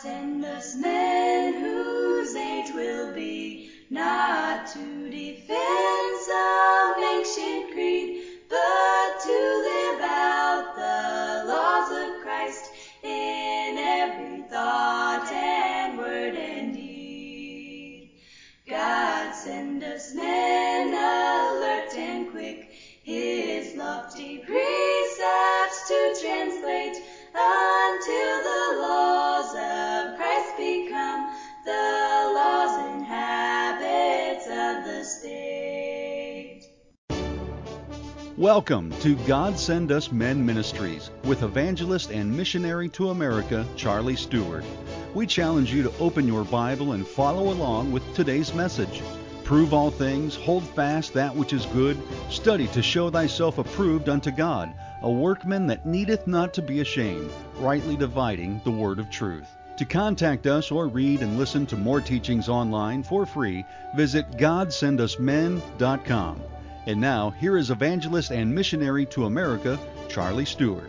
send us men whose age will be not to defend some ancient creed, but to live out the laws of Christ in every thought and word and deed. God send us men alert and quick, his lofty precepts to translate, until the laws of Christ become the laws and habits of the state. Welcome to God Send Us Men Ministries with evangelist and missionary to America, Charlie Stewart. We challenge you to open your Bible and follow along with today's message. Prove all things, hold fast that which is good, study to show thyself approved unto God, a workman that needeth not to be ashamed, rightly dividing the word of truth. To contact us or read and listen to more teachings online for free, visit GodSendUsMen.com. And now, here is evangelist and missionary to America, Charlie Stewart.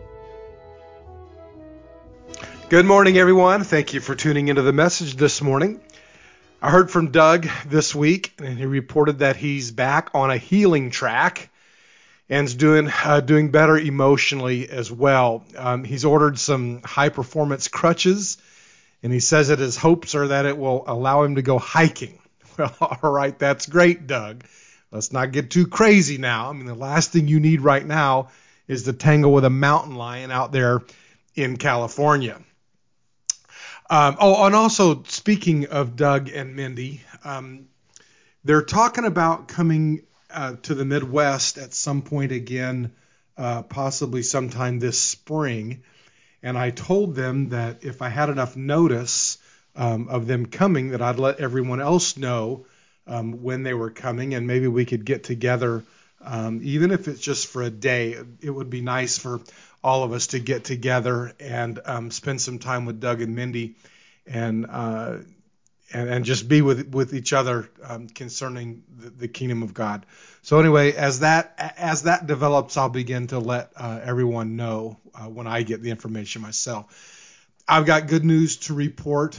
Good morning, everyone. Thank you for tuning into the message this morning. I heard from Doug this week, and he reported that he's back on a healing track and is doing better emotionally as well. He's ordered some high-performance crutches, and he says that his hopes are that it will allow him to go hiking. Well, all right, that's great, Doug. Let's not get too crazy now. I mean, the last thing you need right now is to tangle with a mountain lion out there in California. And also, speaking of Doug and Mindy, they're talking about coming to the Midwest at some point again, possibly sometime this spring. And I told them that if I had enough notice of them coming, that I'd let everyone else know when they were coming, and maybe we could get together, even if it's just for a day. It would be nice for all of us to get together and spend some time with Doug and Mindy, and just be with each other concerning the kingdom of God. So anyway, as that develops, I'll begin to let everyone know when I get the information myself. I've got good news to report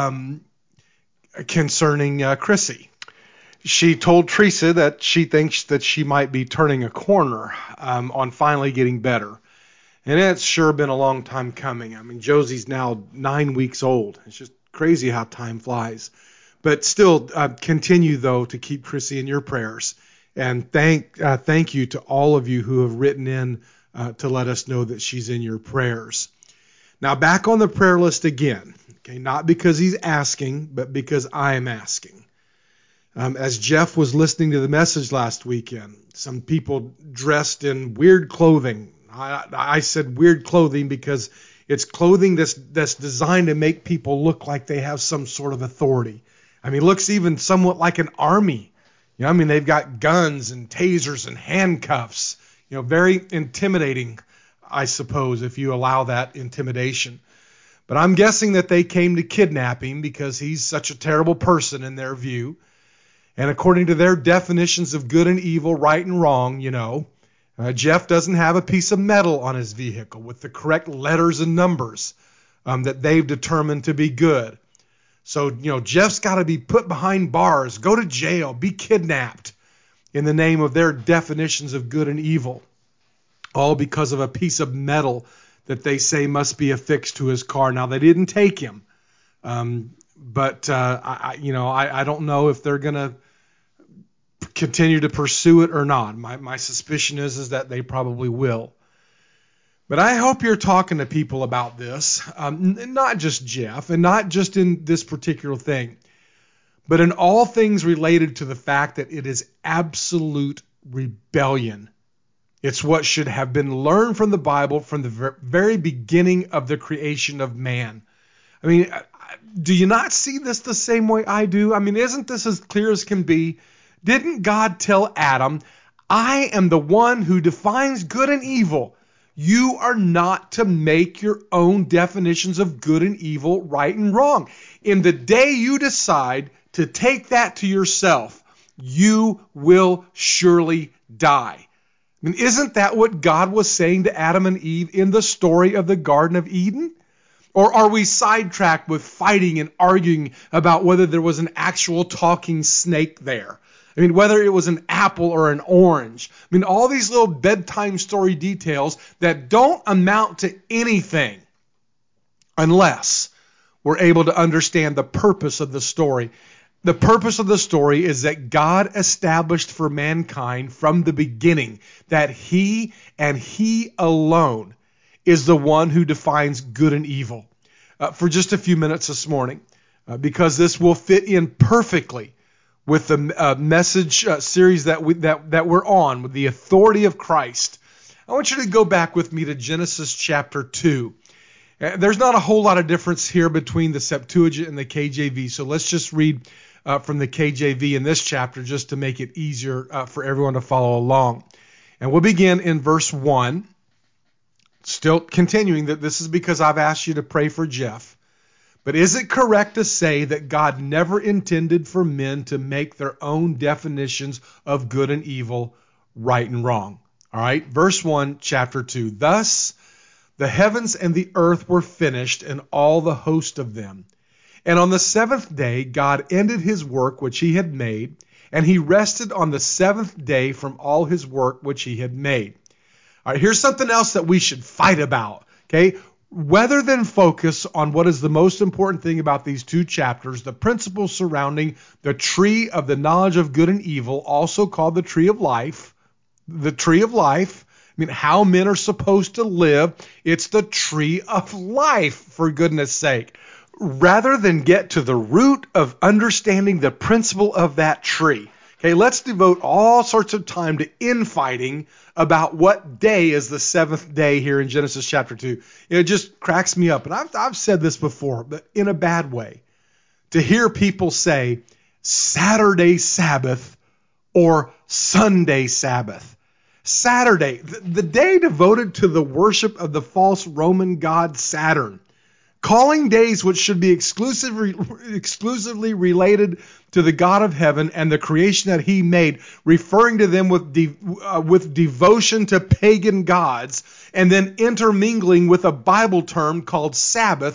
concerning Chrissy. She told Teresa that she thinks that she might be turning a corner on finally getting better. And it's sure been a long time coming. I mean, Josie's now 9 weeks old. It's just crazy how time flies. But still, continue, though, to keep Chrissy in your prayers. And thank you to all of you who have written in to let us know that she's in your prayers. Now, back on the prayer list again. Okay, not because he's asking, but because I am asking. As Jeff was listening to the message last weekend, some people dressed in weird clothing. I said weird clothing because it's clothing that's designed to make people look like they have some sort of authority. I mean, it looks even somewhat like an army. You know, I mean, they've got guns and tasers and handcuffs. You know, very intimidating, I suppose, if you allow that intimidation. But I'm guessing that they came to kidnap him because he's such a terrible person in their view. And according to their definitions of good and evil, right and wrong, Jeff doesn't have a piece of metal on his vehicle with the correct letters and numbers that they've determined to be good. So, Jeff's got to be put behind bars, go to jail, be kidnapped in the name of their definitions of good and evil, all because of a piece of metal that they say must be affixed to his car. Now, they didn't take him, but I don't know if they're going to continue to pursue it or not. My suspicion is that they probably will. But I hope you're talking to people about this, not just Jeff, and not just in this particular thing, but in all things related to the fact that it is absolute rebellion. It's what should have been learned from the Bible from the very beginning of the creation of man. I mean, do you not see this the same way I do? I mean, isn't this as clear as can be? Didn't God tell Adam, I am the one who defines good and evil. You are not to make your own definitions of good and evil, right and wrong. In the day you decide to take that to yourself, you will surely die. I mean, isn't that what God was saying to Adam and Eve in the story of the Garden of Eden? Or are we sidetracked with fighting and arguing about whether there was an actual talking snake there? I mean, whether it was an apple or an orange. I mean, all these little bedtime story details that don't amount to anything unless we're able to understand the purpose of the story. The purpose of the story is that God established for mankind from the beginning that He and He alone is the one who defines good and evil. For just a few minutes this morning, because this will fit in perfectly with the message series that we're on, with the authority of Christ. I want you to go back with me to Genesis chapter 2. There's not a whole lot of difference here between the Septuagint and the KJV, so let's just read from the KJV in this chapter just to make it easier for everyone to follow along. And we'll begin in verse 1. Still continuing that this is because I've asked you to pray for Jeff. But is it correct to say that God never intended for men to make their own definitions of good and evil, right and wrong? All right, verse 1, chapter 2. Thus the heavens and the earth were finished, and all the host of them. And on the seventh day God ended his work which he had made, and he rested on the seventh day from all his work which he had made. All right, here's something else that we should fight about, okay? Rather than focus on what is the most important thing about these two chapters, the principles surrounding the tree of the knowledge of good and evil, also called the tree of life, I mean, how men are supposed to live, it's the tree of life, for goodness sake. Rather than get to the root of understanding the principle of that tree, okay, let's devote all sorts of time to infighting about what day is the seventh day here in Genesis chapter 2. It just cracks me up. And I've said this before, but in a bad way. To hear people say Saturday Sabbath or Sunday Sabbath. Saturday, the day devoted to the worship of the false Roman god Saturn. Calling days which should be exclusively related to the God of heaven and the creation that he made, referring to them with devotion to pagan gods, and then intermingling with a Bible term called Sabbath.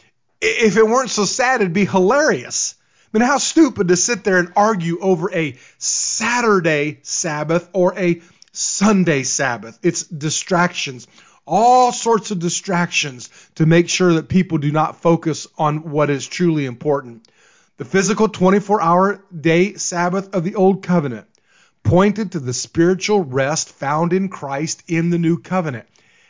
If it weren't so sad, it'd be hilarious. I mean, how stupid to sit there and argue over a Saturday Sabbath or a Sunday Sabbath. It's distractions. All sorts of distractions to make sure that people do not focus on what is truly important. The physical 24-hour day Sabbath of the Old Covenant pointed to the spiritual rest found in Christ in the New Covenant.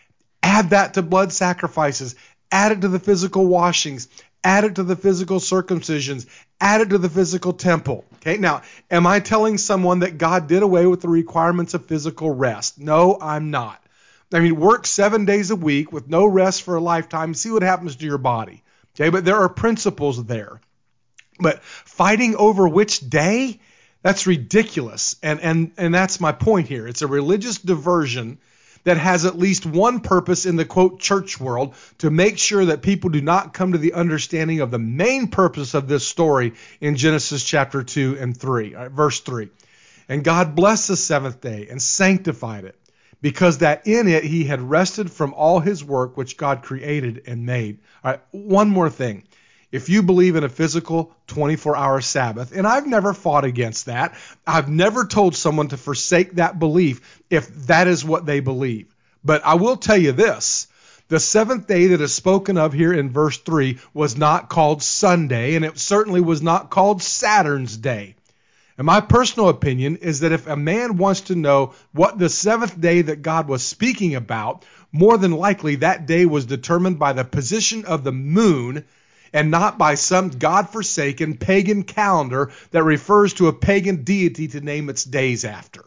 Add that to blood sacrifices. Add it to the physical washings. Add it to the physical circumcisions. Add it to the physical temple. Okay, now, am I telling someone that God did away with the requirements of physical rest? No, I'm not. I mean, work 7 days a week with no rest for a lifetime. See what happens to your body. Okay, but there are principles there. But fighting over which day, that's ridiculous. And that's my point here. It's a religious diversion that has at least one purpose in the, quote, church world, to make sure that people do not come to the understanding of the main purpose of this story in Genesis chapter 2 and 3, verse 3. And God blessed the seventh day and sanctified it, because that in it he had rested from all his work which God created and made. All right, one more thing. If you believe in a physical 24-hour Sabbath, and I've never fought against that, I've never told someone to forsake that belief if that is what they believe. But I will tell you this. The seventh day that is spoken of here in verse 3 was not called Sunday, and it certainly was not called Saturn's day. And my personal opinion is that if a man wants to know what the seventh day that God was speaking about, more than likely that day was determined by the position of the moon and not by some God-forsaken pagan calendar that refers to a pagan deity to name its days after.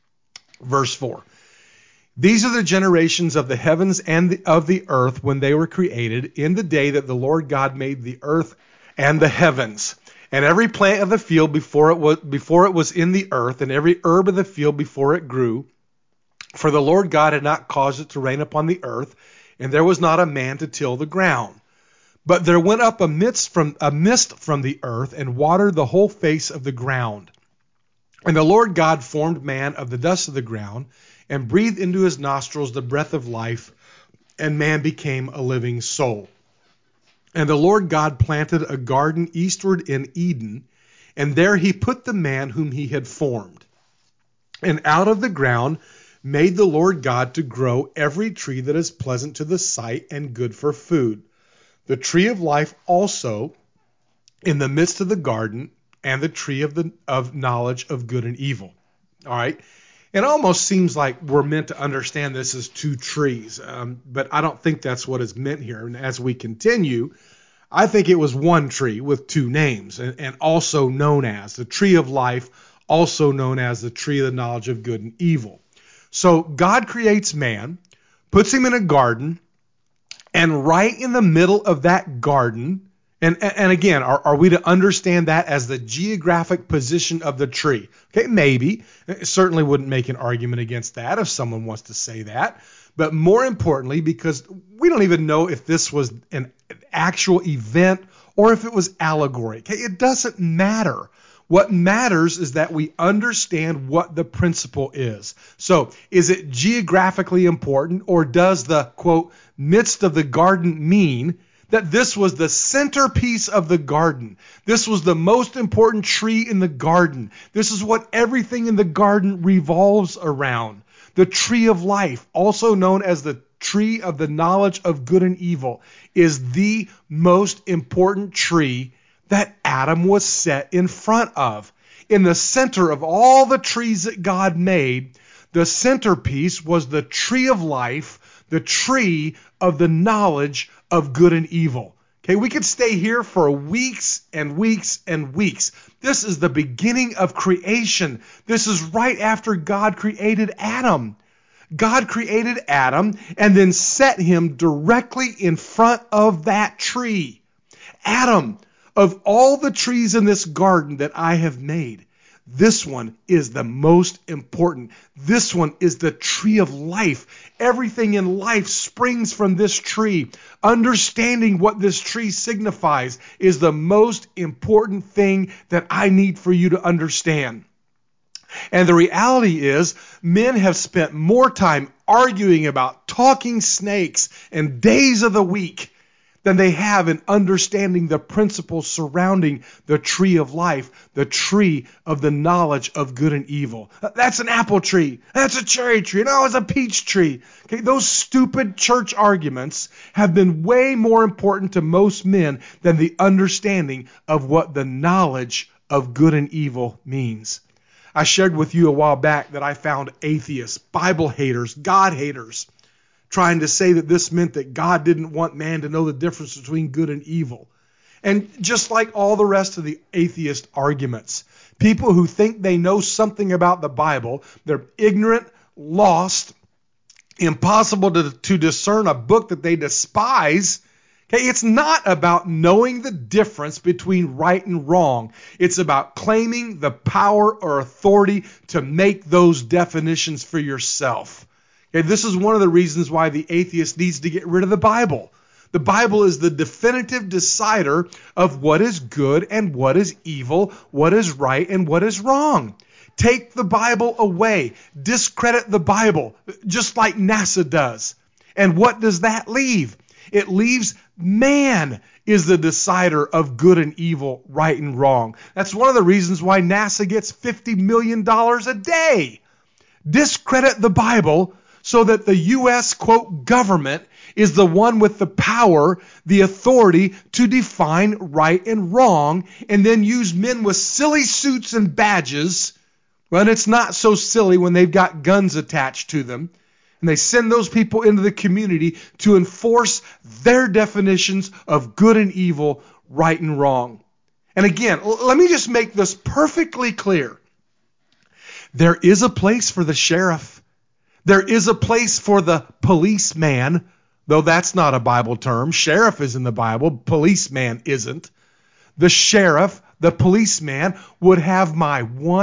Verse 4. These are the generations of the heavens and of the earth when they were created, in the day that the Lord God made the earth and the heavens. And every plant of the field before it was in the earth, and every herb of the field before it grew. For the Lord God had not caused it to rain upon the earth, and there was not a man to till the ground. But there went up a mist from the earth, and watered the whole face of the ground. And the Lord God formed man of the dust of the ground, and breathed into his nostrils the breath of life, and man became a living soul. And the Lord God planted a garden eastward in Eden, and there he put the man whom he had formed. And out of the ground made the Lord God to grow every tree that is pleasant to the sight and good for food. The tree of life also in the midst of the garden, and the tree of knowledge of good and evil. All right. It almost seems like we're meant to understand this as two trees, but I don't think that's what is meant here. And as we continue, I think it was one tree with two names, and also known as the tree of life, also known as the tree of the knowledge of good and evil. So God creates man, puts him in a garden, and right in the middle of that garden, and again, are we to understand that as the geographic position of the tree? Okay, maybe. It certainly wouldn't make an argument against that if someone wants to say that. But more importantly, because we don't even know if this was an actual event or if it was allegory. Okay, it doesn't matter. What matters is that we understand what the principle is. So, is it geographically important, or does the, quote, midst of the garden mean that this was the centerpiece of the garden? This was the most important tree in the garden. This is what everything in the garden revolves around. The tree of life, also known as the tree of the knowledge of good and evil, is the most important tree that Adam was set in front of. In the center of all the trees that God made, the centerpiece was the tree of life, the tree of the knowledge of good and evil. Okay, we could stay here for weeks and weeks and weeks. This is the beginning of creation. This is right after God created Adam. God created Adam and then set him directly in front of that tree. Adam, of all the trees in this garden that I have made, this one is the most important. This one is the tree of life. Everything in life springs from this tree. Understanding what this tree signifies is the most important thing that I need for you to understand. And the reality is, men have spent more time arguing about talking snakes and days of the week than they have in understanding the principles surrounding the tree of life, the tree of the knowledge of good and evil. That's an apple tree. That's a cherry tree. No, it's a peach tree. Okay, those stupid church arguments have been way more important to most men than the understanding of what the knowledge of good and evil means. I shared with you a while back that I found atheists, Bible haters, God haters, trying to say that this meant that God didn't want man to know the difference between good and evil. And just like all the rest of the atheist arguments, people who think they know something about the Bible, they're ignorant, lost, impossible to discern a book that they despise. Okay, it's not about knowing the difference between right and wrong. It's about claiming the power or authority to make those definitions for yourself. Okay, this is one of the reasons why the atheist needs to get rid of the Bible. The Bible is the definitive decider of what is good and what is evil, what is right and what is wrong. Take the Bible away. Discredit the Bible, just like NASA does. And what does that leave? It leaves man is the decider of good and evil, right and wrong. That's one of the reasons why NASA gets $50 million a day. Discredit the Bible so that the U.S., quote, government is the one with the power, the authority to define right and wrong, and then use men with silly suits and badges. Well, it's not so silly when they've got guns attached to them. And they send those people into the community to enforce their definitions of good and evil, right and wrong. And again, let me just make this perfectly clear. There is a place for the sheriff. There is a place for the policeman, though that's not a Bible term. Sheriff is in the Bible. Policeman isn't. The sheriff, the policeman, would have my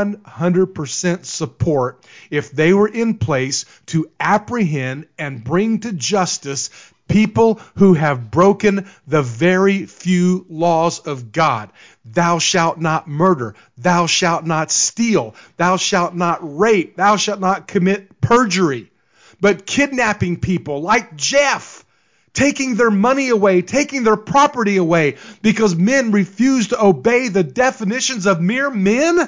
100% support if they were in place to apprehend and bring to justice people who have broken the very few laws of God. Thou shalt not murder. Thou shalt not steal. Thou shalt not rape. Thou shalt not commit perjury. But kidnapping people like Jeff, taking their money away, taking their property away because men refuse to obey the definitions of mere men?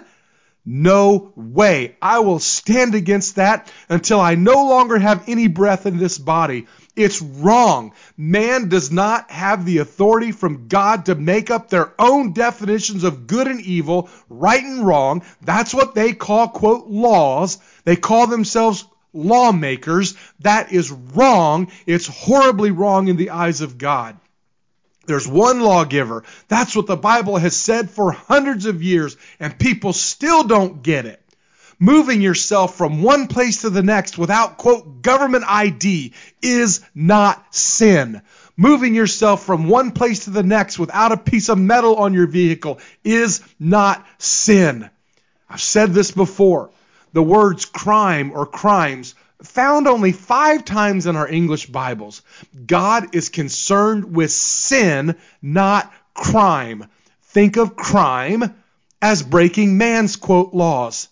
No way. I will stand against that until I no longer have any breath in this body. It's wrong. Man does not have the authority from God to make up their own definitions of good and evil, right and wrong. That's what they call, quote, laws. They call themselves lawmakers. That is wrong. It's horribly wrong in the eyes of God. There's one lawgiver. That's what the Bible has said for hundreds of years, and people still don't get it. Moving yourself from one place to the next without, quote, government ID is not sin. Moving yourself from one place to the next without a piece of metal on your vehicle is not sin. I've said this before. The words crime or crimes found only 5 times in our English Bibles. God is concerned with sin, not crime. Think of crime as breaking man's, quote, laws.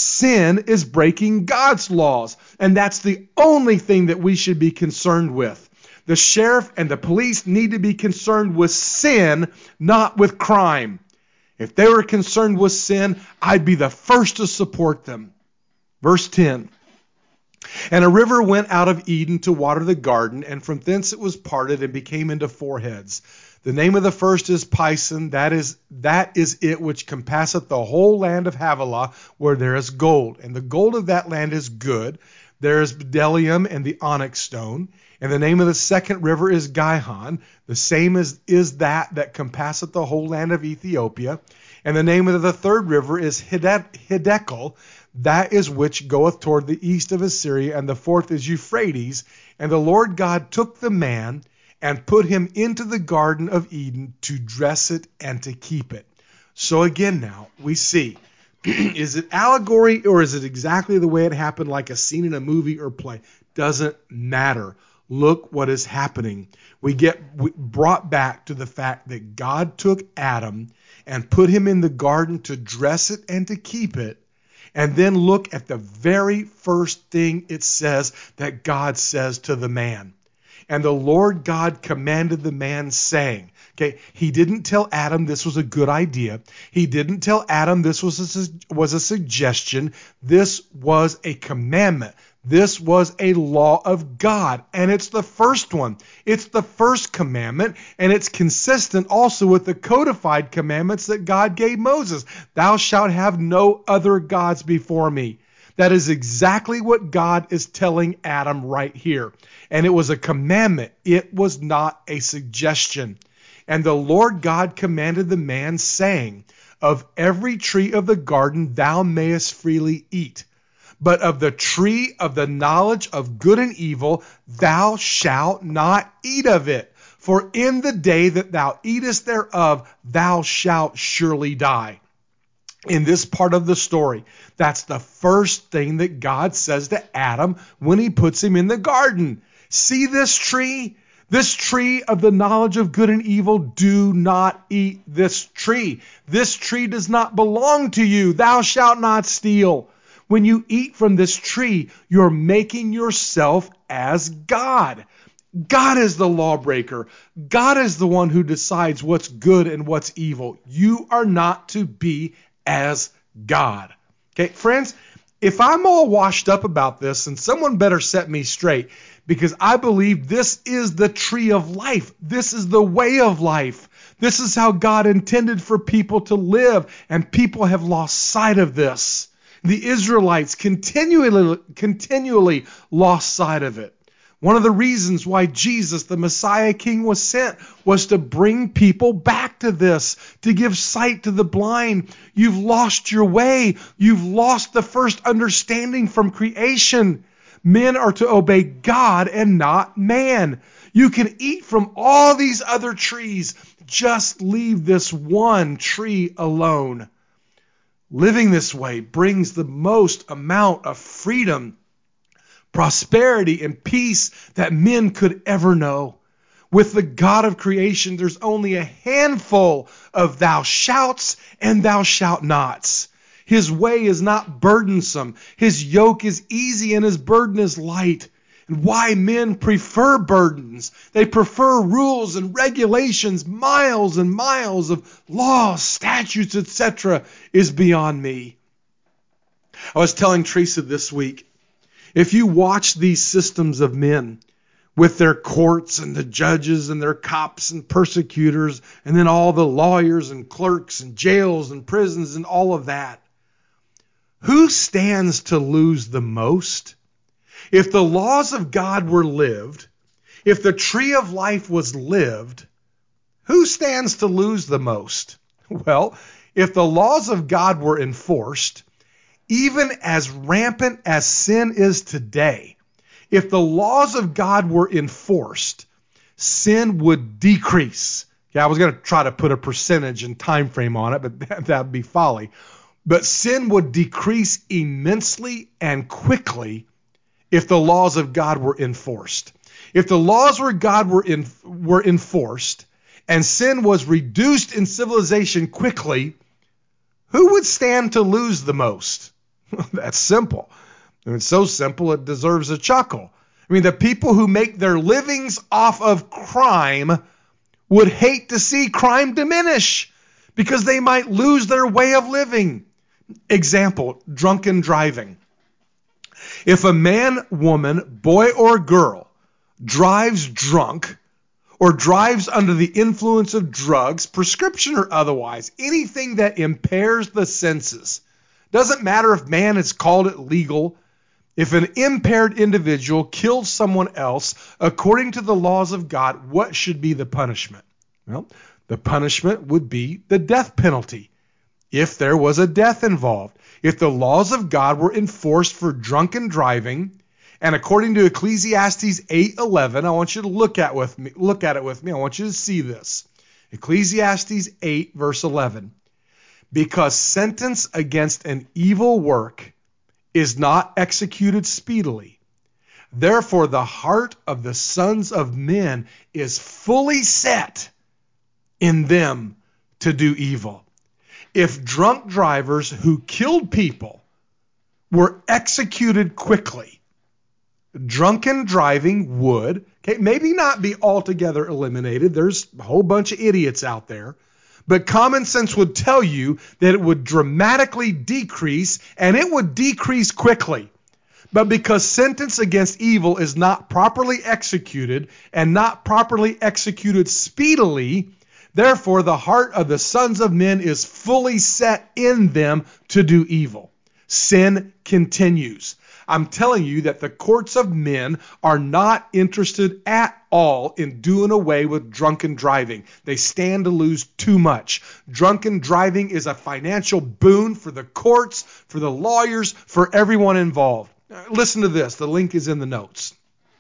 Sin is breaking God's laws, and that's the only thing that we should be concerned with. The sheriff and the police need to be concerned with sin, not with crime. If they were concerned with sin, I'd be the first to support them. Verse 10. And a river went out of Eden to water the garden, and from thence it was parted and became into 4 heads. The name of the first is Pison, that is it which compasseth the whole land of Havilah, where there is gold. And the gold of that land is good. There is bdellium and the onyx stone. And the name of the second river is Gihon, the same is that compasseth the whole land of Ethiopia. And the name of the third river is Hiddekel, that is which goeth toward the east of Assyria, and the fourth is Euphrates. And the Lord God took the man and put him into the Garden of Eden to dress it and to keep it. So again now, we see, is it allegory or is it exactly the way it happened, like a scene in a movie or play? Doesn't matter. Look what is happening. We get brought back to the fact that God took Adam and put him in the garden to dress it and to keep it. And then look at the very first thing it says that God says to the man. And the Lord God commanded the man, saying, okay, he didn't tell Adam this was a good idea. He didn't tell Adam this was a suggestion. This was a commandment. This was a law of God, and it's the first one. It's the first commandment, and it's consistent also with the codified commandments that God gave Moses. Thou shalt have no other gods before me. That is exactly what God is telling Adam right here. And it was a commandment. It was not a suggestion. And the Lord God commanded the man, saying, of every tree of the garden thou mayest freely eat. But of the tree of the knowledge of good and evil, thou shalt not eat of it. For in the day that thou eatest thereof, thou shalt surely die. In this part of the story, that's the first thing that God says to Adam when he puts him in the garden. See this tree? This tree of the knowledge of good and evil, do not eat this tree. This tree does not belong to you. Thou shalt not steal. When you eat from this tree, you're making yourself as God. God is the lawbreaker. God is the one who decides what's good and what's evil. You are not to be as God. Okay, friends, if I'm all washed up about this, then someone better set me straight, because I believe this is the tree of life. This is the way of life. This is how God intended for people to live, and people have lost sight of this. The Israelites continually lost sight of it. One of the reasons why Jesus, the Messiah King, was sent was to bring people back to this, to give sight to the blind. You've lost your way. You've lost the first understanding from creation. Men are to obey God and not man. You can eat from all these other trees. Just leave this one tree alone. Living this way brings the most amount of freedom, prosperity, and peace that men could ever know. With the God of creation, there's only a handful of thou shalts and thou shalt nots. His way is not burdensome. His yoke is easy and his burden is light. and why men prefer burdens. They prefer rules and regulations, miles and miles of laws, statutes, etc. is beyond me. I was telling Teresa this week, if you watch these systems of men with their courts and the judges and their cops and persecutors and then all the lawyers and clerks and jails and prisons and all of that, who stands to lose the most? If the laws of God were lived, if the tree of life was lived, who stands to lose the most? Well, if the laws of God were enforced, even as rampant as sin is today, if the laws of God were enforced, sin would decrease. Yeah, I was going to try to put a percentage and time frame on it, but that would be folly. But sin would decrease immensely and quickly if the laws of God were enforced. If the laws of God were enforced and sin was reduced in civilization quickly, who would stand to lose the most? That's simple. And it's so simple it deserves a chuckle. I mean, the people who make their livings off of crime would hate to see crime diminish because they might lose their way of living. Example, drunken driving. If a man, woman, boy, or girl drives drunk or drives under the influence of drugs, prescription or otherwise, anything that impairs the senses, doesn't matter if man has called it legal, if an impaired individual kills someone else, according to the laws of God, what should be the punishment? Well, the punishment would be the death penalty if there was a death involved. If the laws of God were enforced for drunken driving, and according to Ecclesiastes 8:11, I want you to look at it with me. I want you to see this. Ecclesiastes 8, verse 11. Because sentence against an evil work is not executed speedily, therefore the heart of the sons of men is fully set in them to do evil. If drunk drivers who killed people were executed quickly, drunken driving would, maybe not be altogether eliminated. There's a whole bunch of idiots out there. But common sense would tell you that it would dramatically decrease, and it would decrease quickly. But because sentence against evil is not properly executed and not properly executed speedily, therefore the heart of the sons of men is fully set in them to do evil. Sin continues. I'm telling you that the courts of men are not interested at all in doing away with drunken driving. They stand to lose too much. Drunken driving is a financial boon for the courts, for the lawyers, for everyone involved. Listen to this. The link is in the notes.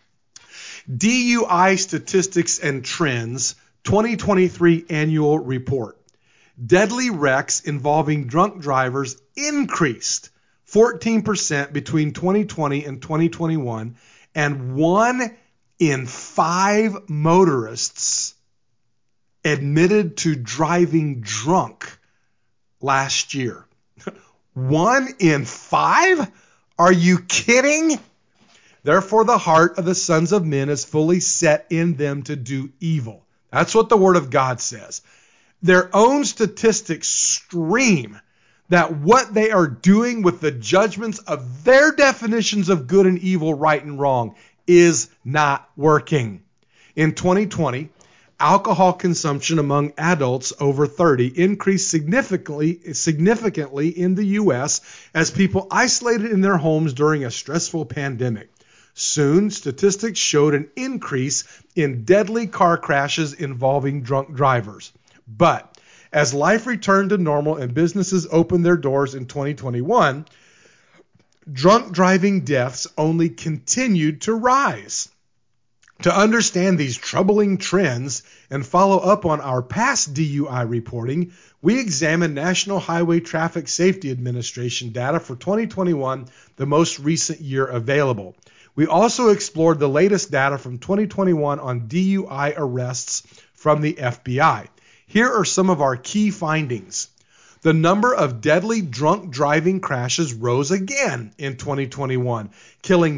DUI Statistics and Trends 2023 Annual Report. Deadly wrecks involving drunk drivers increased 14% between 2020 and 2021, and 1 in 5 motorists admitted to driving drunk last year. 1 in 5? Are you kidding? Therefore, the heart of the sons of men is fully set in them to do evil. That's what the Word of God says. Their own statistics scream that what they are doing with the judgments of their definitions of good and evil, right and wrong, is not working. In 2020, alcohol consumption among adults over 30 increased significantly in the U.S. as people isolated in their homes during a stressful pandemic. Soon, statistics showed an increase in deadly car crashes involving drunk drivers. But as life returned to normal and businesses opened their doors in 2021, drunk driving deaths only continued to rise. To understand these troubling trends and follow up on our past DUI reporting, we examined National Highway Traffic Safety Administration data for 2021, the most recent year available. We also explored the latest data from 2021 on DUI arrests from the FBI. Here are some of our key findings. The number of deadly drunk driving crashes rose again in 2021, killing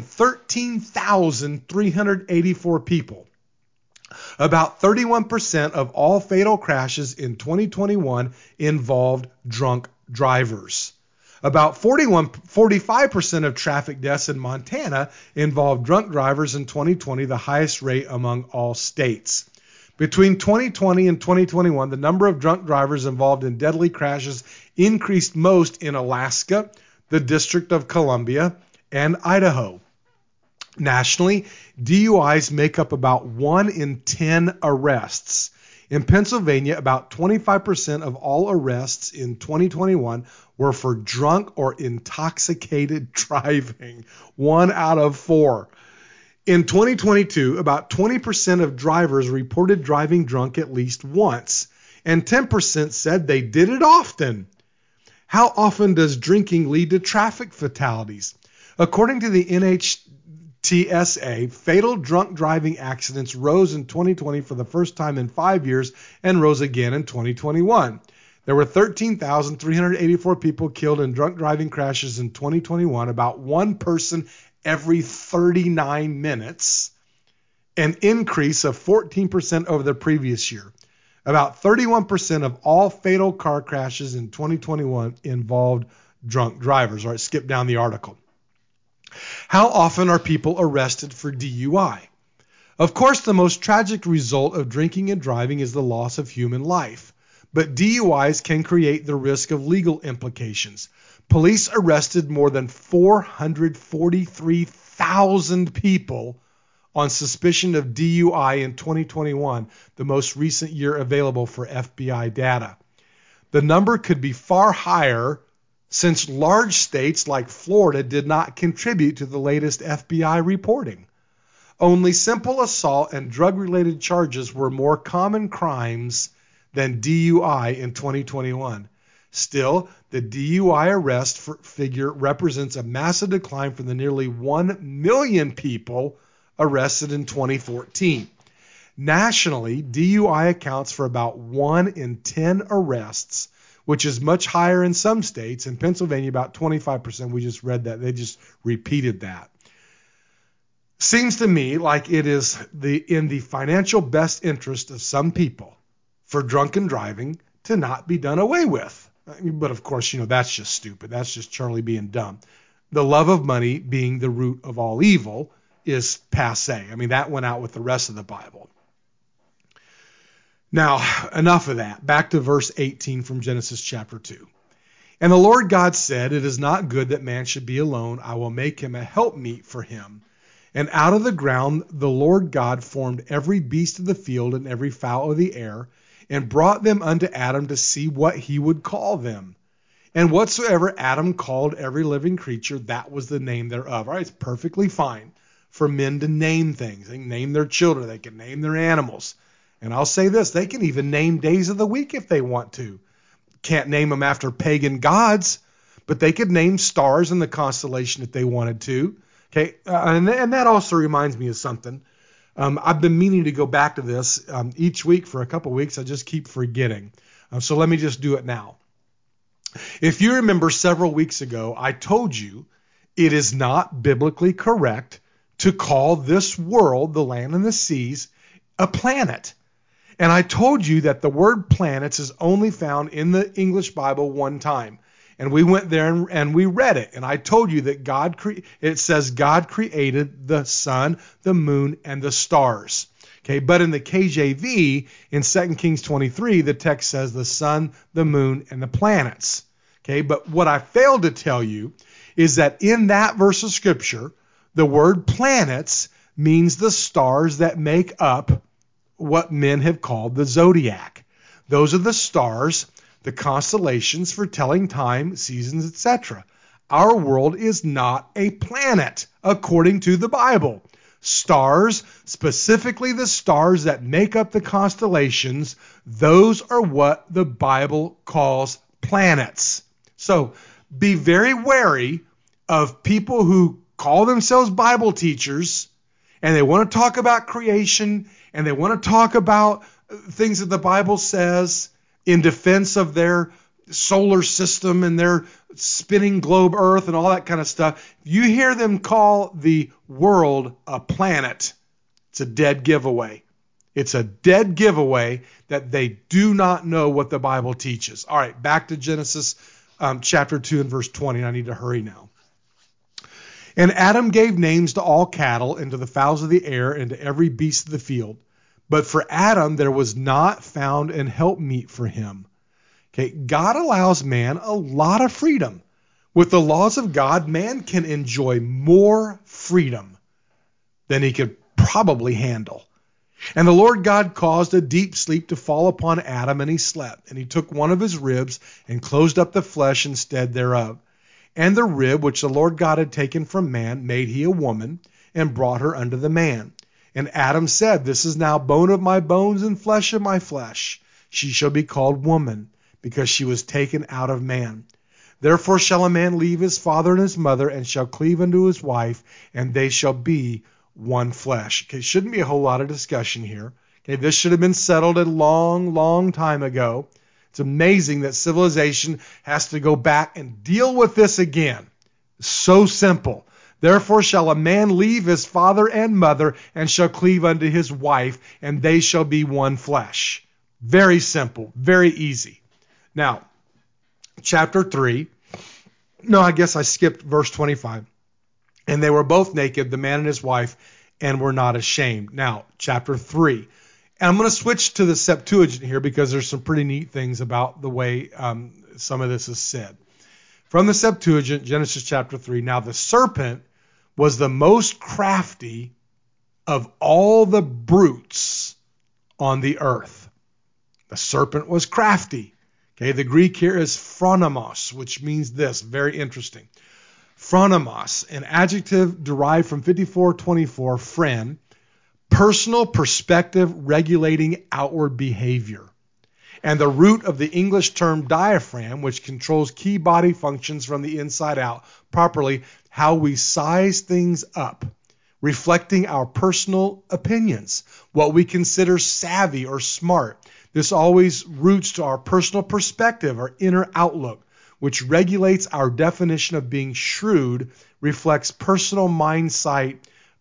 13,384 people. About 31% of all fatal crashes in 2021 involved drunk drivers. About 45% of traffic deaths in Montana involved drunk drivers in 2020, the highest rate among all states. Between 2020 and 2021, the number of drunk drivers involved in deadly crashes increased most in Alaska, the District of Columbia, and Idaho. Nationally, DUIs make up about 1 in 10 arrests. In Pennsylvania, about 25% of all arrests in 2021 were for drunk or intoxicated driving, 1 out of 4. In 2022, about 20% of drivers reported driving drunk at least once, and 10% said they did it often. How often does drinking lead to traffic fatalities? According to the NHTSA, fatal drunk driving accidents rose in 2020 for the first time in 5 years and rose again in 2021. There were 13,384 people killed in drunk driving crashes in 2021, about one person every 39 minutes, an increase of 14% over the previous year. About 31% of all fatal car crashes in 2021 involved drunk drivers. All right, skip down the article. How often are people arrested for DUI? Of course, the most tragic result of drinking and driving is the loss of human life, but DUIs can create the risk of legal implications. Police arrested more than 443,000 people on suspicion of DUI in 2021, the most recent year available for FBI data. The number could be far higher since large states like Florida did not contribute to the latest FBI reporting. Only simple assault and drug-related charges were more common crimes than DUI in 2021. Still, the DUI arrest figure represents a massive decline from the nearly 1 million people arrested in 2014. Nationally, DUI accounts for about 1 in 10 arrests, which is much higher in some states. In Pennsylvania, about 25%. We just read that. They just repeated that. Seems to me like it is in the financial best interest of some people for drunken driving to not be done away with. But of course, that's just stupid. That's just Charlie being dumb. The love of money being the root of all evil is passé. That went out with the rest of the Bible. Now, enough of that. Back to verse 18 from Genesis chapter 2. And the Lord God said, "It is not good that man should be alone. I will make him a helpmeet for him." And out of the ground the Lord God formed every beast of the field and every fowl of the air, and brought them unto Adam to see what he would call them. And whatsoever Adam called every living creature, that was the name thereof. All right, it's perfectly fine for men to name things. They can name their children. They can name their animals. And I'll say this, they can even name days of the week if they want to. Can't name them after pagan gods, but they could name stars in the constellation if they wanted to. Okay, and that also reminds me of something. I've been meaning to go back to this each week for a couple weeks. I just keep forgetting. So let me just do it now. If you remember several weeks ago, I told you it is not biblically correct to call this world, the land and the seas, a planet. And I told you that the word planets is only found in the English Bible one time. And we went there and we read it. And I told you that it says God created the sun, the moon, and the stars. Okay, but in the KJV, in 2 Kings 23, the text says the sun, the moon, and the planets. Okay, but what I failed to tell you is that in that verse of Scripture, the word planets means the stars that make up what men have called the zodiac. Those are the stars, the constellations for telling time, seasons, etc. Our world is not a planet, according to the Bible. Stars, specifically the stars that make up the constellations, those are what the Bible calls planets. So be very wary of people who call themselves Bible teachers and they want to talk about creation and they want to talk about things that the Bible says in defense of their solar system and their spinning globe Earth and all that kind of stuff, you hear them call the world a planet. It's a dead giveaway. It's a dead giveaway that they do not know what the Bible teaches. All right, back to Genesis chapter 2 and verse 20. And I need to hurry now. And Adam gave names to all cattle and to the fowls of the air and to every beast of the field. But for Adam there was not found an helpmeet for him. Okay, God allows man a lot of freedom. With the laws of God, man can enjoy more freedom than he could probably handle. And the Lord God caused a deep sleep to fall upon Adam, and he slept. And he took one of his ribs and closed up the flesh instead thereof. And the rib which the Lord God had taken from man made he a woman, and brought her unto the man. And Adam said, This is now bone of my bones and flesh of my flesh. She shall be called woman, because she was taken out of man. Therefore shall a man leave his father and his mother, and shall cleave unto his wife, and they shall be one flesh. Okay, shouldn't be a whole lot of discussion here. Okay, this should have been settled a long, long time ago. It's amazing that civilization has to go back and deal with this again. So simple. Therefore shall a man leave his father and mother, and shall cleave unto his wife, and they shall be one flesh. Very simple, very easy. Now, chapter 3. No, I guess I skipped verse 25. And they were both naked, the man and his wife, and were not ashamed. Now, chapter 3. And I'm going to switch to the Septuagint here because there's some pretty neat things about the way some of this is said. From the Septuagint, Genesis chapter 3. Now, the serpent was the most crafty of all the brutes on the earth. The serpent was crafty. Okay, the Greek here is phronimos, which means this. Very interesting. Phronimos, an adjective derived from 54:24, phren, personal perspective regulating outward behavior. And the root of the English term diaphragm, which controls key body functions from the inside out, properly, how we size things up, reflecting our personal opinions, what we consider savvy or smart. This always roots to our personal perspective, our inner outlook, which regulates our definition of being shrewd, reflects personal mindset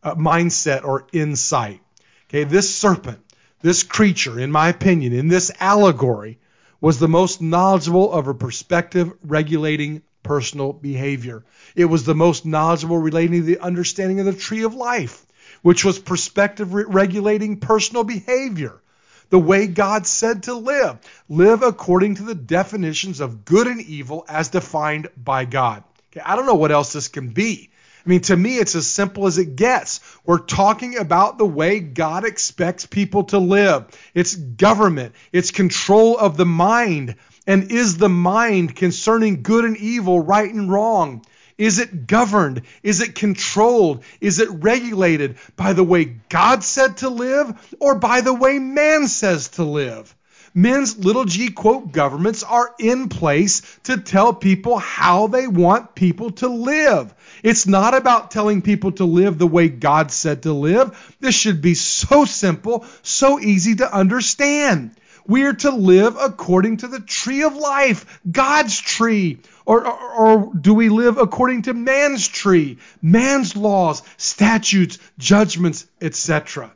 or insight. Okay, this serpent, this creature, in my opinion, in this allegory, was the most knowledgeable of a perspective regulating personal behavior. It was the most knowledgeable relating to the understanding of the tree of life, which was perspective regulating personal behavior. The way God said to live. Live according to the definitions of good and evil as defined by God. Okay, I don't know what else this can be. I mean, to me, it's as simple as it gets. We're talking about the way God expects people to live. It's government. It's control of the mind. And is the mind concerning good and evil, right and wrong? Is it governed? Is it controlled? Is it regulated by the way God said to live or by the way man says to live? Men's little g quote governments are in place to tell people how they want people to live. It's not about telling people to live the way God said to live. This should be so simple, so easy to understand. We are to live according to the tree of life, God's tree. Or do we live according to man's tree, man's laws, statutes, judgments, etc.?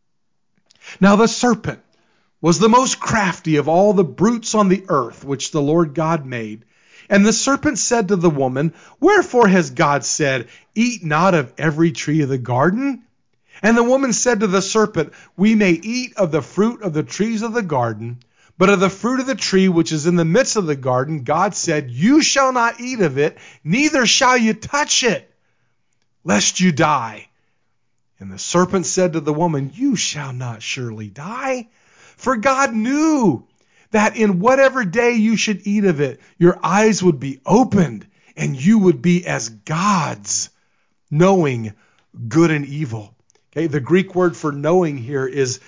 Now the serpent was the most crafty of all the brutes on the earth which the Lord God made. And the serpent said to the woman, Wherefore has God said, Eat not of every tree of the garden? And the woman said to the serpent, We may eat of the fruit of the trees of the garden, but of the fruit of the tree which is in the midst of the garden, God said, You shall not eat of it, neither shall you touch it, lest you die. And the serpent said to the woman, You shall not surely die, for God knew that in whatever day you should eat of it, your eyes would be opened, and you would be as gods, knowing good and evil. Okay, the Greek word for knowing here is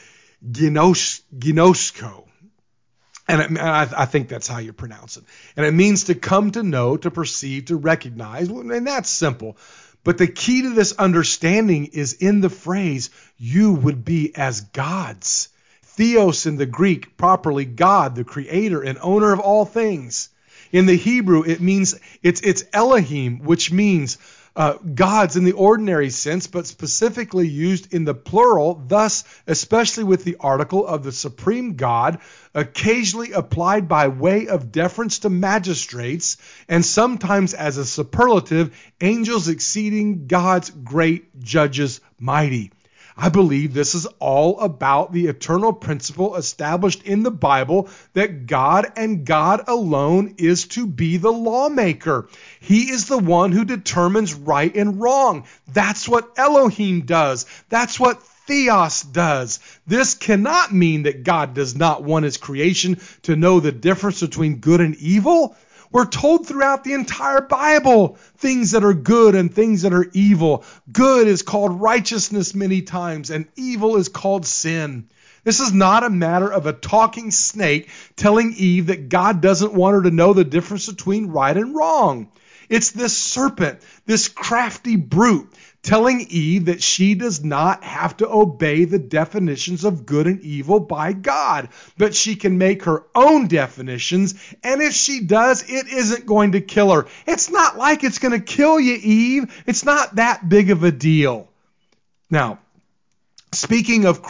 ginosko. And I think that's how you pronounce it. And it means to come to know, to perceive, to recognize. And that's simple. But the key to this understanding is in the phrase, you would be as gods. Theos in the Greek, properly God, the creator and owner of all things. In the Hebrew, it's Elohim, which means gods in the ordinary sense, but specifically used in the plural, thus, especially with the article of the supreme God, occasionally applied by way of deference to magistrates, and sometimes as a superlative, angels exceeding God's great judges mighty. I believe this is all about the eternal principle established in the Bible that God and God alone is to be the lawmaker. He is the one who determines right and wrong. That's what Elohim does. That's what Theos does. This cannot mean that God does not want his creation to know the difference between good and evil. We're told throughout the entire Bible things that are good and things that are evil. Good is called righteousness many times, and evil is called sin. This is not a matter of a talking snake telling Eve that God doesn't want her to know the difference between right and wrong. It's this serpent, this crafty brute, telling Eve that she does not have to obey the definitions of good and evil by God, but she can make her own definitions, and if she does, it isn't going to kill her. It's not like it's going to kill you, Eve. It's not that big of a deal. Now, speaking of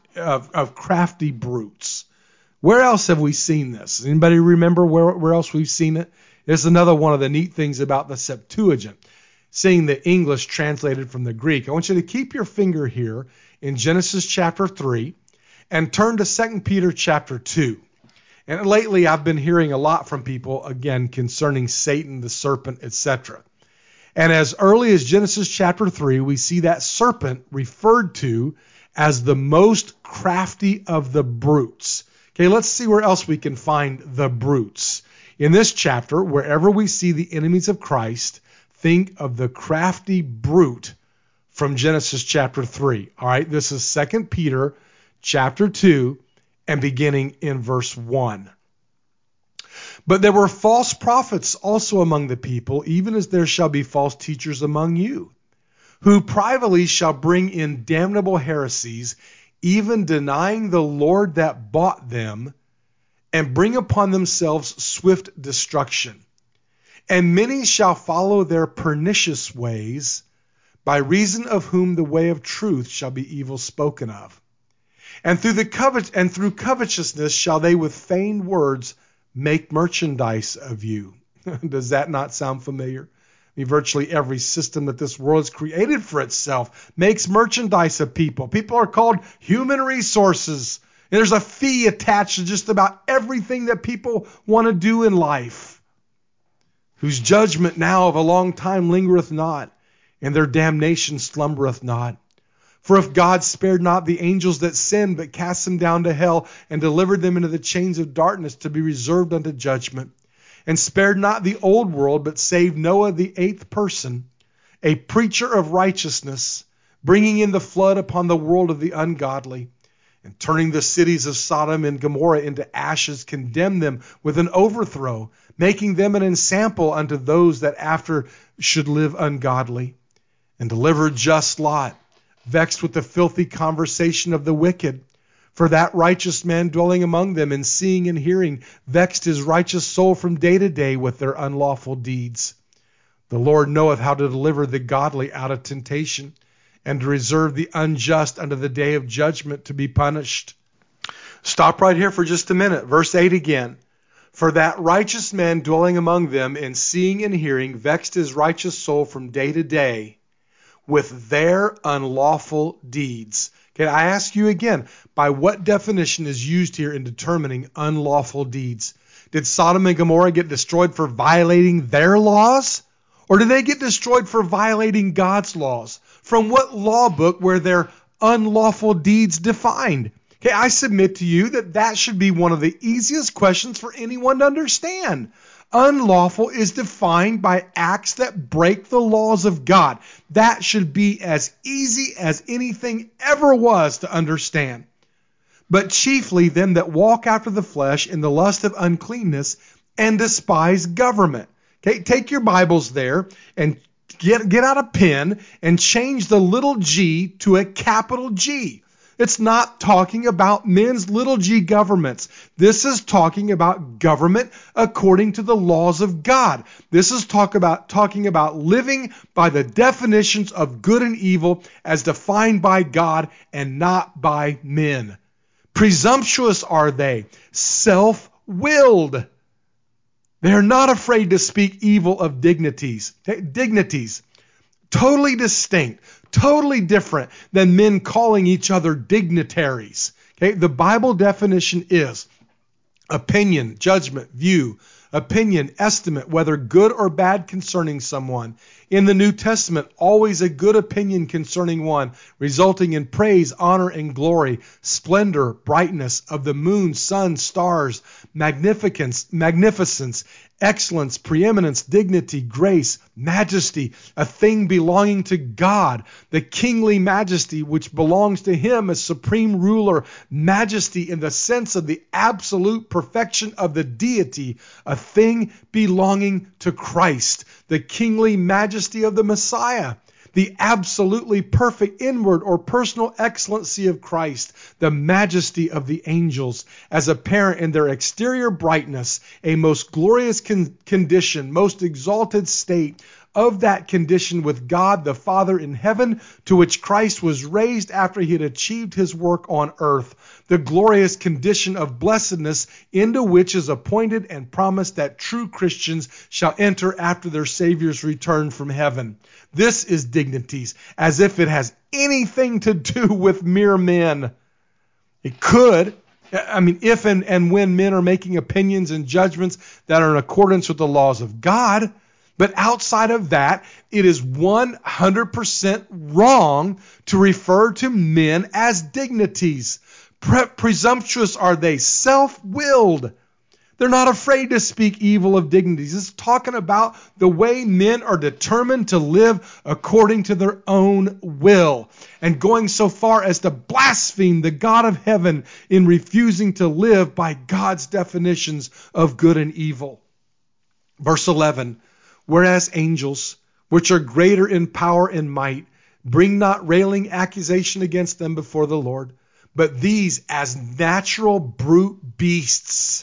crafty brutes, where else have we seen this? Anybody remember where else we've seen it? There's another one of the neat things about the Septuagint, seeing the English translated from the Greek. I want you to keep your finger here in Genesis chapter 3 and turn to 2 Peter chapter 2. And lately I've been hearing a lot from people, again, concerning Satan, the serpent, etc. And as early as Genesis chapter 3, we see that serpent referred to as the most crafty of the brutes. Okay, let's see where else we can find the brutes. In this chapter, wherever we see the enemies of Christ, think of the crafty brute from Genesis chapter 3. All right, this is 2 Peter chapter 2 and beginning in verse 1. But there were false prophets also among the people, even as there shall be false teachers among you, who privately shall bring in damnable heresies, even denying the Lord that bought them, and bring upon themselves swift destruction. And many shall follow their pernicious ways, by reason of whom the way of truth shall be evil spoken of. And through covetousness shall they with feigned words make merchandise of you. Does that not sound familiar? I mean, virtually every system that this world has created for itself makes merchandise of people. People are called human resources. And there's a fee attached to just about everything that people want to do in life, whose judgment now of a long time lingereth not, and their damnation slumbereth not. For if God spared not the angels that sinned, but cast them down to hell, and delivered them into the chains of darkness to be reserved unto judgment, and spared not the old world, but saved Noah the eighth person, a preacher of righteousness, bringing in the flood upon the world of the ungodly, and turning the cities of Sodom and Gomorrah into ashes, condemned them with an overthrow, making them an ensample unto those that after should live ungodly, and delivered just Lot, vexed with the filthy conversation of the wicked. For that righteous man dwelling among them, and seeing and hearing, vexed his righteous soul from day to day with their unlawful deeds. The Lord knoweth how to deliver the godly out of temptation, and to reserve the unjust unto the day of judgment to be punished. Stop right here for just a minute. Verse 8 again. For that righteous man dwelling among them, and seeing and hearing, vexed his righteous soul from day to day with their unlawful deeds. Okay, I ask you again, by what definition is used here in determining unlawful deeds? Did Sodom and Gomorrah get destroyed for violating their laws? Or did they get destroyed for violating God's laws? From what law book were their unlawful deeds defined? Okay, I submit to you that should be one of the easiest questions for anyone to understand. Unlawful is defined by acts that break the laws of God. That should be as easy as anything ever was to understand. But chiefly them that walk after the flesh in the lust of uncleanness and despise government. Okay, take your Bibles there and get out a pen and change the little g to a capital G. It's not talking about men's little g governments. This is talking about government according to the laws of God. This is talking about living by the definitions of good and evil as defined by God and not by men. Presumptuous are they, self-willed. They are not afraid to speak evil of dignities. Dignities, totally distinct, totally different than men calling each other dignitaries. Okay? The Bible definition is opinion, judgment, view, opinion, estimate, whether good or bad concerning someone. In the New Testament, always a good opinion concerning one, resulting in praise, honor, and glory, splendor, brightness of the moon, sun, stars, magnificence, excellence, preeminence, dignity, grace, majesty, a thing belonging to God, the kingly majesty which belongs to him as supreme ruler, majesty in the sense of the absolute perfection of the deity, a thing belonging to Christ, the kingly majesty of the Messiah, the absolutely perfect inward or personal excellency of Christ, the majesty of the angels, as apparent in their exterior brightness, a most glorious condition, most exalted state of that condition with God the Father in heaven, to which Christ was raised after he had achieved his work on earth, the glorious condition of blessedness into which is appointed and promised that true Christians shall enter after their Savior's return from heaven. This is dignities, as if it has anything to do with mere men. It could. If and when men are making opinions and judgments that are in accordance with the laws of God. But outside of that, it is 100% wrong to refer to men as dignities. Presumptuous are they, self-willed. They're not afraid to speak evil of dignities. It's talking about the way men are determined to live according to their own will, and going so far as to blaspheme the God of heaven in refusing to live by God's definitions of good and evil. Verse 11, whereas angels, which are greater in power and might, bring not railing accusation against them before the Lord, but these as natural brute beasts,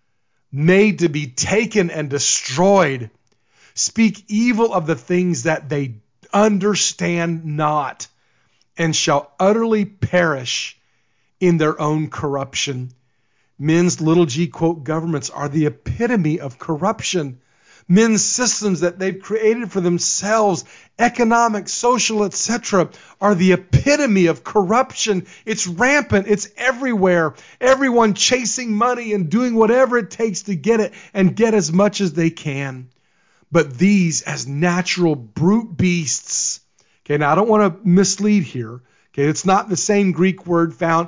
made to be taken and destroyed, speak evil of the things that they understand not, and shall utterly perish in their own corruption. Men's little g governments are the epitome of corruption. Men's systems that they've created for themselves, economic, social, etc., are the epitome of corruption. It's rampant. It's everywhere. Everyone chasing money and doing whatever it takes to get it and get as much as they can. But these as natural brute beasts. Okay, now I don't want to mislead here. Okay, it's not the same Greek word found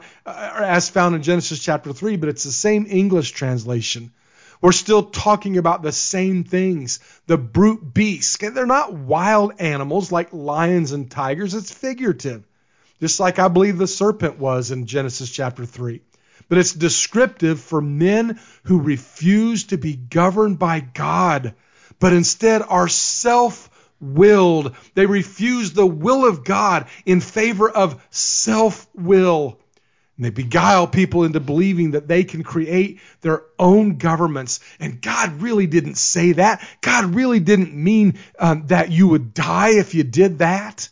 in Genesis chapter 3, but it's the same English translation. We're still talking about the same things, the brute beasts. They're not wild animals like lions and tigers. It's figurative, just like I believe the serpent was in Genesis chapter 3. But it's descriptive for men who refuse to be governed by God, but instead are self-willed. They refuse the will of God in favor of self-will. And they beguile people into believing that they can create their own governments. And God really didn't say that. God really didn't mean that you would die if you did that.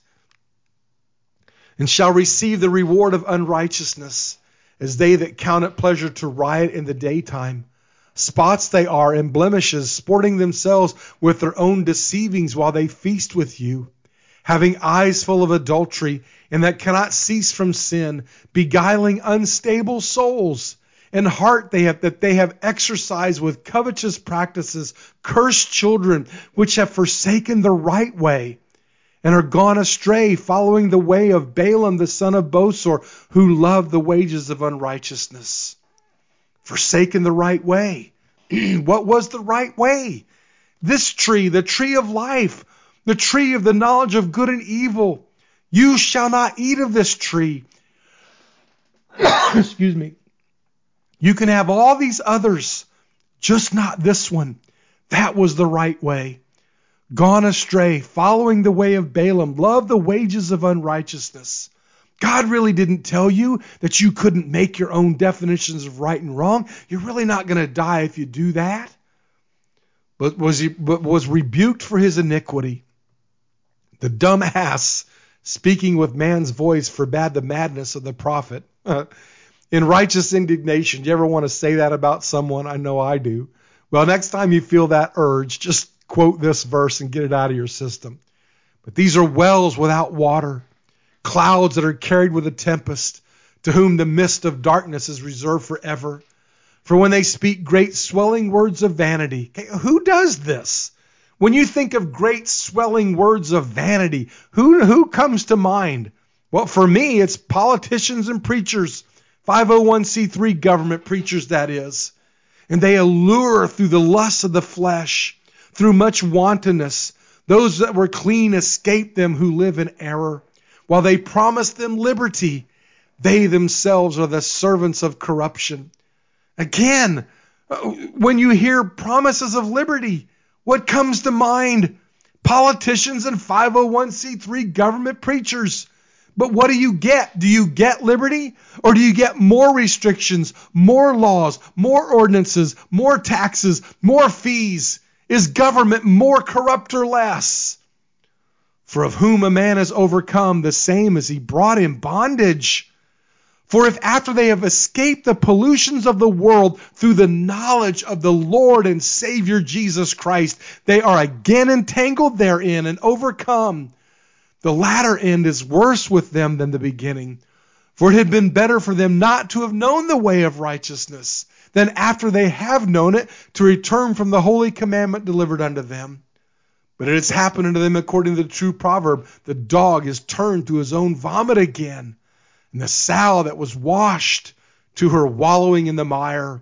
And shall receive the reward of unrighteousness, as they that count it pleasure to riot in the daytime. Spots they are and blemishes, sporting themselves with their own deceivings while they feast with you, having eyes full of adultery, and that cannot cease from sin, beguiling unstable souls, and heart they have exercised with covetous practices, cursed children, which have forsaken the right way, and are gone astray, following the way of Balaam the son of Bosor, who loved the wages of unrighteousness. Forsaken the right way. What was the right way? This tree, the tree of life, the tree of the knowledge of good and evil. You shall not eat of this tree. Excuse me. You can have all these others, just not this one. That was the right way. Gone astray, following the way of Balaam, love the wages of unrighteousness. God really didn't tell you that you couldn't make your own definitions of right and wrong. You're really not going to die if you do that. But was rebuked for his iniquity. The dumb ass, speaking with man's voice, forbade the madness of the prophet. In righteous indignation. Do you ever want to say that about someone? I know I do. Well, next time you feel that urge, just quote this verse and get it out of your system. But these are wells without water, clouds that are carried with a tempest, to whom the mist of darkness is reserved forever. For when they speak great swelling words of vanity. Okay, who does this? When you think of great swelling words of vanity, who comes to mind? Well, for me, it's politicians and preachers, 501c3 government preachers, that is. And they allure through the lusts of the flesh, through much wantonness. Those that were clean escape them who live in error. While they promise them liberty, they themselves are the servants of corruption. Again, when you hear promises of liberty, what comes to mind? Politicians and 501c3 government preachers. But what do you get? Do you get liberty? Or do you get more restrictions, more laws, more ordinances, more taxes, more fees? Is government more corrupt or less? For of whom a man is overcome, the same is he brought in bondage. For if after they have escaped the pollutions of the world through the knowledge of the Lord and Savior Jesus Christ, they are again entangled therein and overcome, the latter end is worse with them than the beginning. For it had been better for them not to have known the way of righteousness, than after they have known it, to return from the holy commandment delivered unto them. But it has happened unto them according to the true proverb, the dog is turned to his own vomit again, and the sow that was washed to her wallowing in the mire.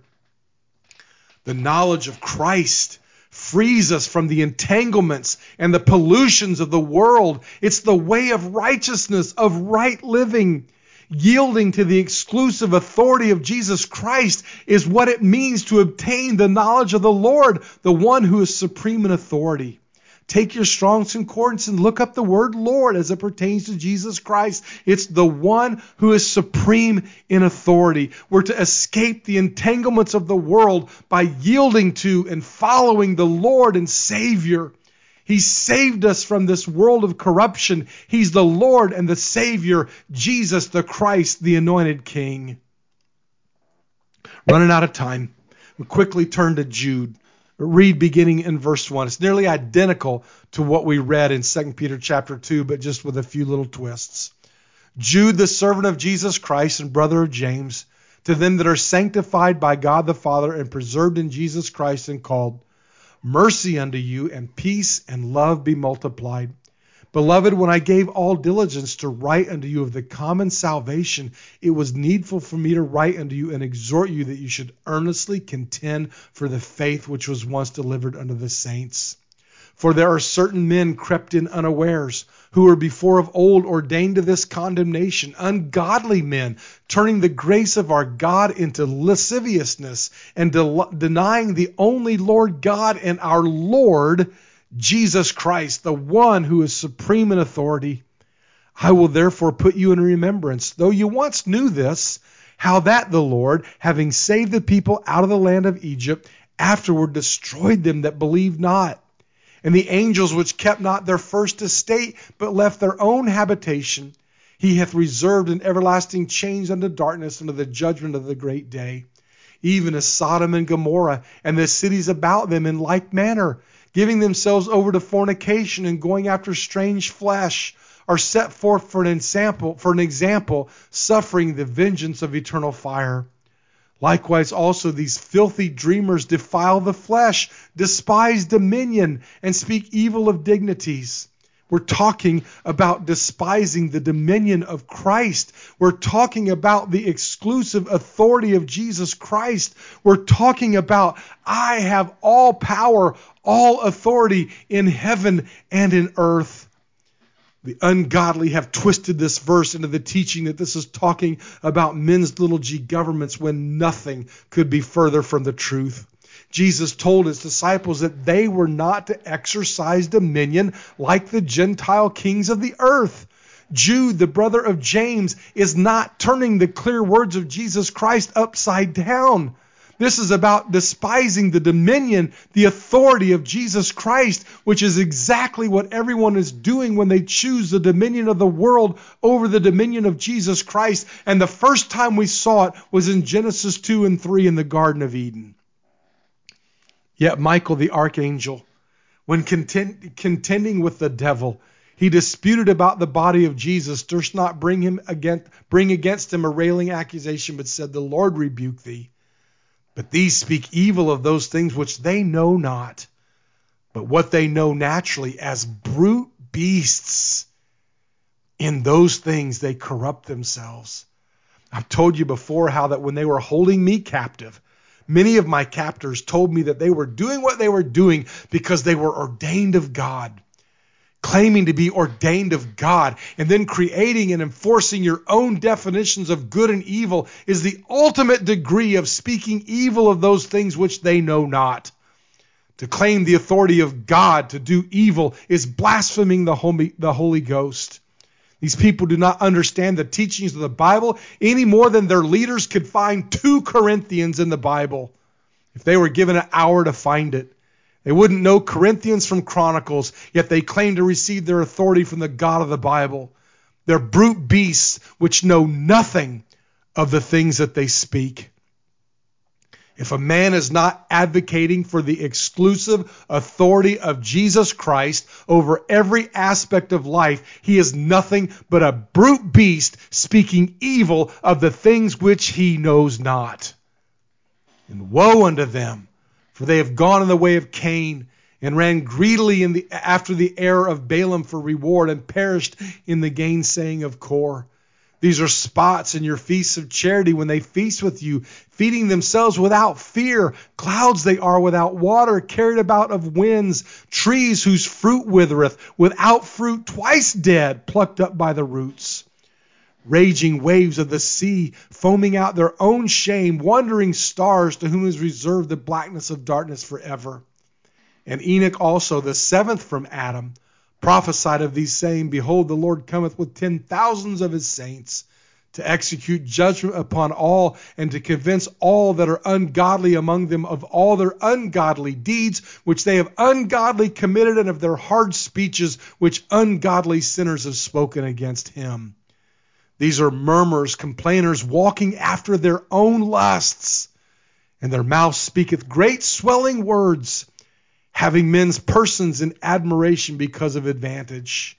The knowledge of Christ frees us from the entanglements and the pollutions of the world. It's the way of righteousness, of right living. Yielding to the exclusive authority of Jesus Christ is what it means to obtain the knowledge of the Lord, the one who is supreme in authority. Take your Strong's Concordance and look up the word Lord as it pertains to Jesus Christ. It's the one who is supreme in authority. We're to escape the entanglements of the world by yielding to and following the Lord and Savior. He saved us from this world of corruption. He's the Lord and the Savior, Jesus the Christ, the anointed King. Running out of time. We'll quickly turn to Jude. Read beginning in verse 1. It's nearly identical to what we read in 2 Peter chapter 2, but just with a few little twists. Jude, the servant of Jesus Christ and brother of James, to them that are sanctified by God the Father and preserved in Jesus Christ and called, mercy unto you and peace and love be multiplied. Beloved, when I gave all diligence to write unto you of the common salvation, it was needful for me to write unto you and exhort you that you should earnestly contend for the faith which was once delivered unto the saints. For there are certain men crept in unawares, who were before of old ordained to this condemnation, ungodly men, turning the grace of our God into lasciviousness, and denying the only Lord God and our Lord Jesus Christ, the one who is supreme in authority. I will therefore put you in remembrance, though you once knew this, how that the Lord, having saved the people out of the land of Egypt, afterward destroyed them that believed not. And the angels which kept not their first estate, but left their own habitation, he hath reserved in everlasting chains unto darkness, unto the judgment of the great day. Even as Sodom and Gomorrah, and the cities about them in like manner, giving themselves over to fornication and going after strange flesh, are set forth for an example, suffering the vengeance of eternal fire. Likewise also these filthy dreamers defile the flesh, despise dominion, and speak evil of dignities. We're talking about despising the dominion of Christ. We're talking about the exclusive authority of Jesus Christ. We're talking about, I have all power, all authority in heaven and in earth. The ungodly have twisted this verse into the teaching that this is talking about men's little g governments when nothing could be further from the truth. Jesus told his disciples that they were not to exercise dominion like the Gentile kings of the earth. Jude, the brother of James, is not turning the clear words of Jesus Christ upside down. This is about despising the dominion, the authority of Jesus Christ, which is exactly what everyone is doing when they choose the dominion of the world over the dominion of Jesus Christ. And the first time we saw it was in Genesis 2 and 3 in the Garden of Eden. Yet Michael the archangel, when contending with the devil, he disputed about the body of Jesus, durst not bring against him a railing accusation, but said, the Lord rebuke thee. But these speak evil of those things which they know not, but what they know naturally as brute beasts. In those things they corrupt themselves. I've told you before how that when they were holding me captive, many of my captors told me that they were doing what they were doing because they were ordained of God. Claiming to be ordained of God and then creating and enforcing your own definitions of good and evil is the ultimate degree of speaking evil of those things which they know not. To claim the authority of God to do evil is blaspheming the Holy Ghost. These people do not understand the teachings of the Bible any more than their leaders could find 2 Corinthians in the Bible if they were given an hour to find it. They wouldn't know Corinthians from Chronicles, yet they claim to receive their authority from the God of the Bible. They're brute beasts which know nothing of the things that they speak. If a man is not advocating for the exclusive authority of Jesus Christ over every aspect of life, he is nothing but a brute beast speaking evil of the things which he knows not. And woe unto them! For they have gone in the way of Cain, and ran greedily after the error of Balaam for reward, and perished in the gainsaying of Kor. These are spots in your feasts of charity when they feast with you, feeding themselves without fear. Clouds they are without water, carried about of winds. Trees whose fruit withereth, without fruit, twice dead, plucked up by the roots. Raging waves of the sea, foaming out their own shame, wandering stars to whom is reserved the blackness of darkness forever. And Enoch also, the 7th from Adam, prophesied of these saying, behold, the Lord cometh with 10,000s of his saints, to execute judgment upon all, and to convince all that are ungodly among them of all their ungodly deeds, which they have ungodly committed, and of their hard speeches, which ungodly sinners have spoken against him. These are murmurers, complainers, walking after their own lusts, and their mouth speaketh great swelling words, having men's persons in admiration because of advantage.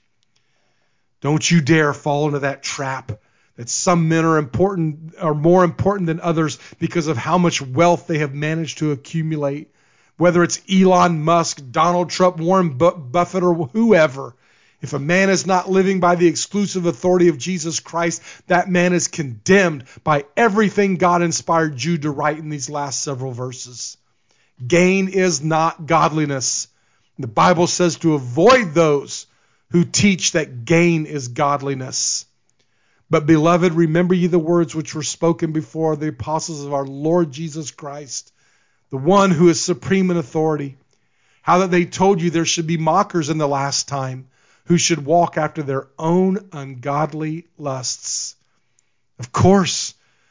Don't you dare fall into that trap that some men are more important than others because of how much wealth they have managed to accumulate. Whether it's Elon Musk, Donald Trump, Warren Buffett, or whoever. If a man is not living by the exclusive authority of Jesus Christ, that man is condemned by everything God inspired Jude to write in these last several verses. Gain is not godliness. The Bible says to avoid those who teach that gain is godliness. But beloved, remember ye the words which were spoken before the apostles of our Lord Jesus Christ, the one who is supreme in authority. How that they told you there should be mockers in the last time, who should walk after their own ungodly lusts. Of course,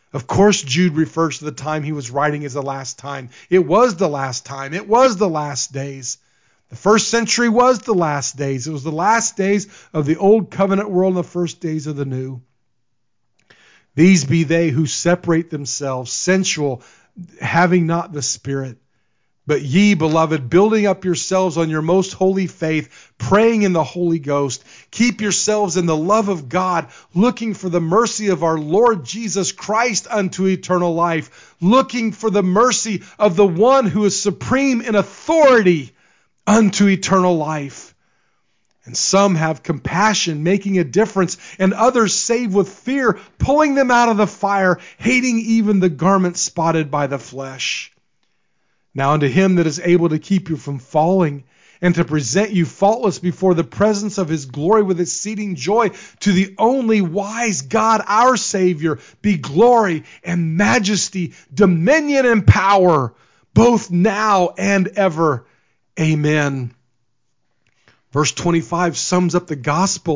Jude refers to the time he was writing as the last time. It was the last time. It was the last days. The first century was the last days. It was the last days of the old covenant world and the first days of the new. These be they who separate themselves, sensual, having not the Spirit. But ye, beloved, building up yourselves on your most holy faith, praying in the Holy Ghost, keep yourselves in the love of God, looking for the mercy of our Lord Jesus Christ unto eternal life, looking for the mercy of the one who is supreme in authority unto eternal life. And some have compassion, making a difference, and others save with fear, pulling them out of the fire, hating even the garment spotted by the flesh. Now unto him that is able to keep you from falling, and to present you faultless before the presence of his glory with exceeding joy, to the only wise God, our Savior, be glory and majesty, dominion and power, both now and ever. Amen. Verse 25 sums up the gospel.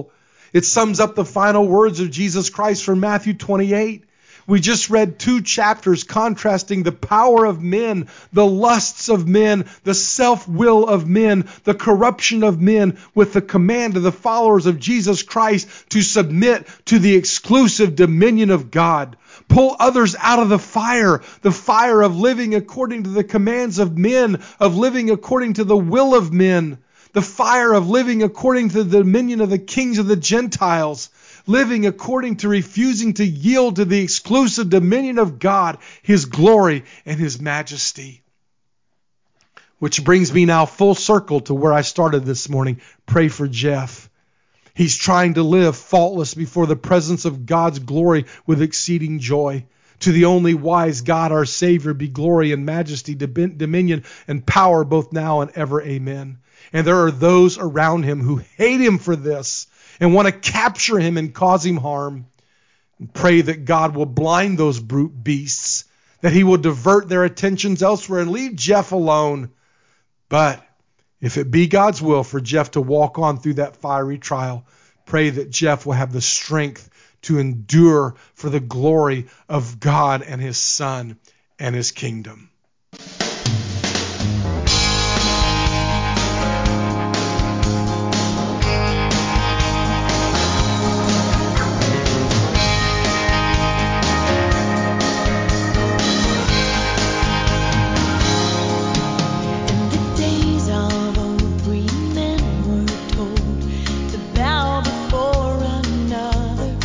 It sums up the final words of Jesus Christ from Matthew 28. We just read 2 chapters contrasting the power of men, the lusts of men, the self-will of men, the corruption of men, with the command of the followers of Jesus Christ to submit to the exclusive dominion of God. Pull others out of the fire of living according to the commands of men, of living according to the will of men, the fire of living according to the dominion of the kings of the Gentiles, living according to refusing to yield to the exclusive dominion of God, His glory and His majesty. Which brings me now full circle to where I started this morning. Pray for Jeff. He's trying to live faultless before the presence of God's glory with exceeding joy. To the only wise God, our Savior, be glory and majesty, dominion and power both now and ever. Amen. And there are those around him who hate him for this and want to capture him and cause him harm. And pray that God will blind those brute beasts, that He will divert their attentions elsewhere and leave Jeff alone. But if it be God's will for Jeff to walk on through that fiery trial, pray that Jeff will have the strength to endure for the glory of God and His Son and His kingdom.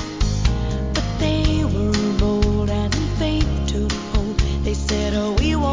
We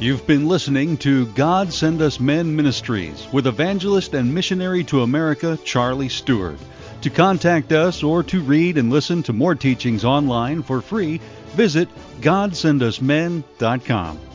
You've been listening to God Send Us Men Ministries with evangelist and missionary to America, Charlie Stewart. To contact us or to read and listen to more teachings online for free, visit GodSendUsMen.com.